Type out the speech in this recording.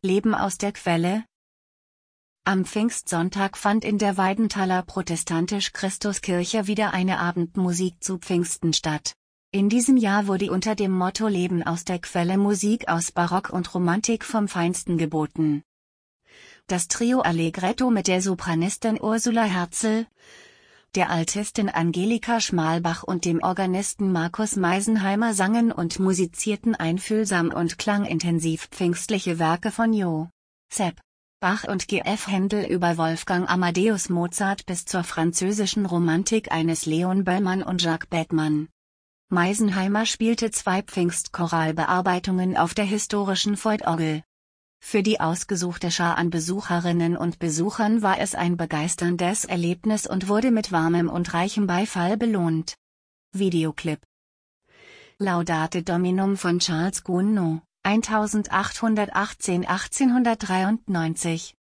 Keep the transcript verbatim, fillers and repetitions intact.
Leben aus der Quelle. Am Pfingstsonntag fand in der Weidenthaler Protestantisch-Christuskirche wieder eine Abendmusik zu Pfingsten statt. In diesem Jahr wurde unter dem Motto Leben aus der Quelle Musik aus Barock und Romantik vom Feinsten geboten. Das Trio Allegretto mit der Sopranistin Ursula Herzl, der Altistin Angelika Schmalbach und dem Organisten Markus Meisenheimer sangen und musizierten einfühlsam und klangintensiv pfingstliche Werke von Jo. Sepp. Bach und G F Händel über Wolfgang Amadeus Mozart bis zur französischen Romantik eines Leon Böllmann und Jacques Bettmann. Meisenheimer spielte zwei Pfingstchoralbearbeitungen auf der historischen Voight-Orgel. Für die ausgesuchte Schar an Besucherinnen und Besuchern war es ein begeisterndes Erlebnis und wurde mit warmem und reichem Beifall belohnt. Videoclip. Laudate Dominum von Charles Gounod, eintausendachthundertachtzehn bis achtzehnhundertdreiundneunzig